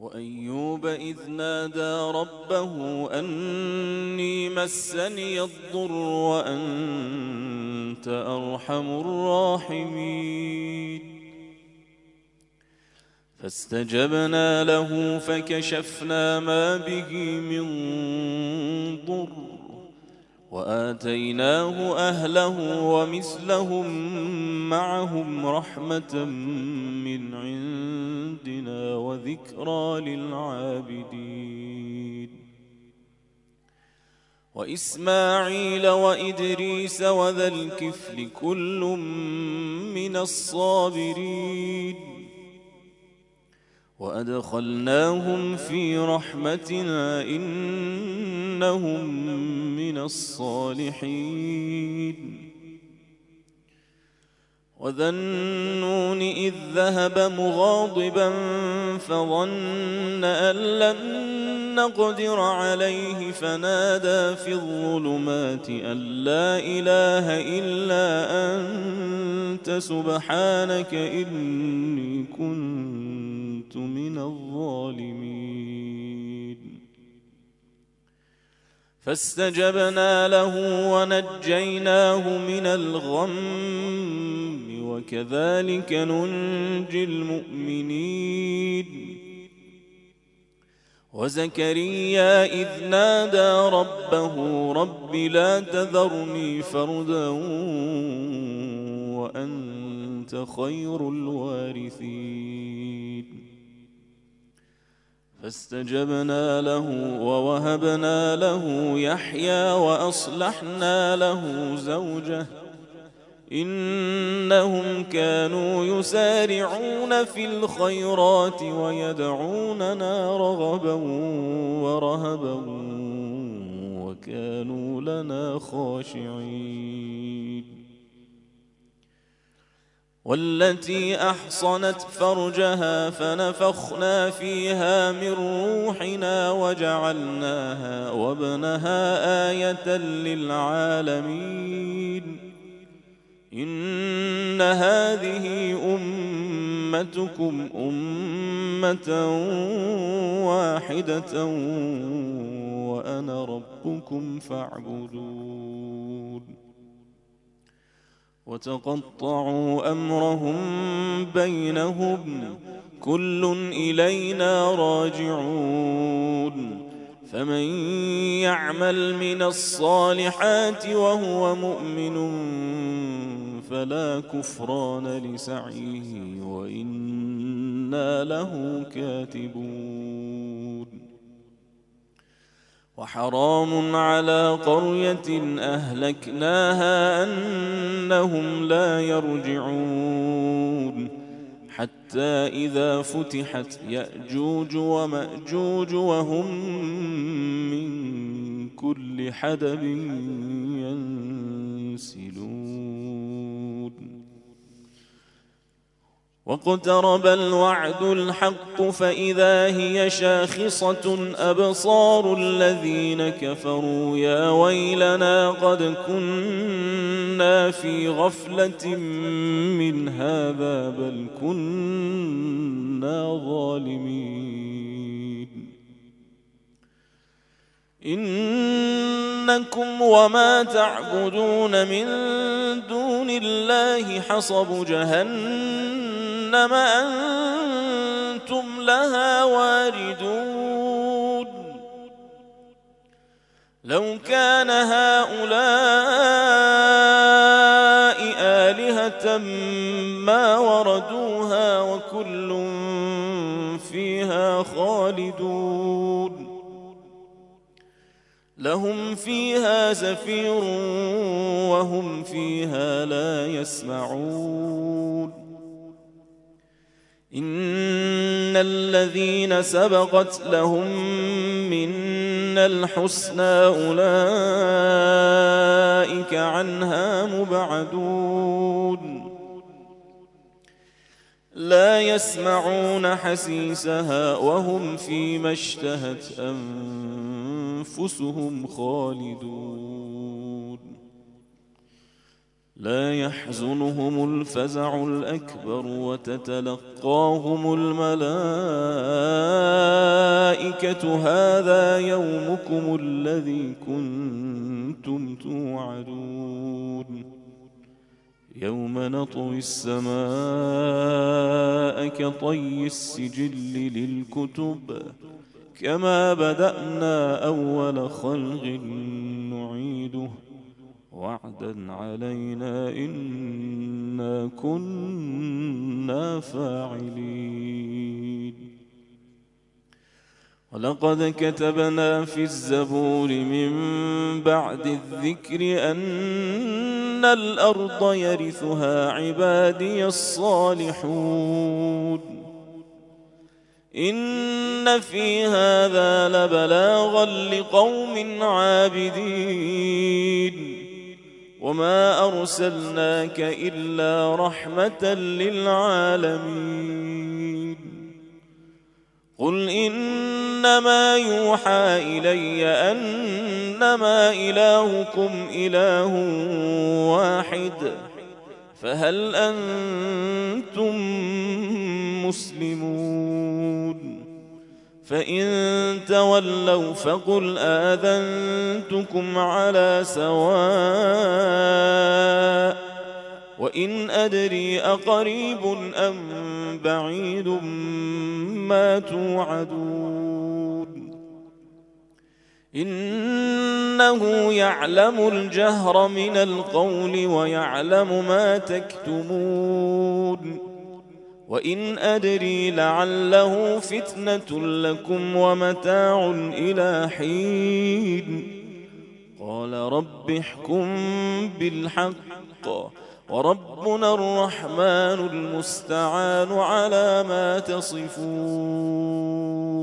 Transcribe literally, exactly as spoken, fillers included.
وأيوب إذ نادى ربه أني مسني الضر وأنت أرحم الراحمين فاستجبنا له فكشفنا ما به من ضر وآتيناه أهله ومثلهم معهم رحمة من عندنا وذكرى للعابدين وإسماعيل وإدريس وذا الكفل كل من الصابرين وأدخلناهم في رحمتنا إنهم من الصالحين وذا النون إذ ذهب مغاضبا فظن أن لن نقدر عليه فنادى في الظلمات أن لا إله إلا أنت سبحانك إني كنت من الظالمين فاستجبنا له ونجيناه من الغم وكذلك ننجي المؤمنين وزكريا إذ نادى ربه رب لا تذرني فردا وأنت خير الوارثين فاستجبنا له ووهبنا له يحيى وأصلحنا له زوجه إنهم كانوا يسارعون في الخيرات ويدعوننا رغبا ورهبا وكانوا لنا خاشعين والتي أحصنت فرجها فنفخنا فيها من روحنا وجعلناها وابنها آية للعالمين إن هذه أمتكم أمة واحدة وأنا ربكم فاعبدون وتقطعوا أمرهم بينهم كل إلينا راجعون فمن يعمل من الصالحات وهو مؤمن فلا كفران لسعيه وإنا له كاتبون وحرام على قرية أهلكناها أنهم لا يرجعون حتى إذا فتحت يأجوج ومأجوج وهم من كل حدب ينسلون واقترب الوعد الحق فإذا هي شاخصة أبصار الذين كفروا يا ويلنا قد كنا في غفلة من هذا بل كنا ظالمين إنكم وما تعبدون من دون الله حصب جهنم أنتم لها واردون لو كان هؤلاء آلهة ما وردوها وكل فيها خالدون لهم فيها زفير وهم فيها لا يسمعون إن الذين سبقت لهم منا الحسنى أولئك عنها مبعدون لا يسمعون حسيسها وهم فيما اشتهت أنفسهم خالدون لا يحزنهم الفزع الأكبر وتتلقاهم الملائكة الملائكة هذا يومكم الذي كنتم توعدون يوم نطوي السماء كطي السجل للكتب كما بدأنا أول خلق نعيده وعدا علينا إنا كنا فاعلين ولقد كتبنا في الزبور من بعد الذكر أن الأرض يرثها عبادي الصالحون إن في هذا لبلاغا لقوم عابدين وما أرسلناك إلا رحمة للعالمين قل إنما يوحى إلي أنما إلهكم إله واحد فهل أنتم مسلمون فإن تولوا فقل آذنتكم على سواء وإن أدري أقريب أم بعيد ما توعدون إنه يعلم الجهر من القول ويعلم ما تكتمون وإن أدري لعله فتنة لكم ومتاع إلى حين قال رب احكم بالحق وربنا الرحمن المستعان على ما تصفون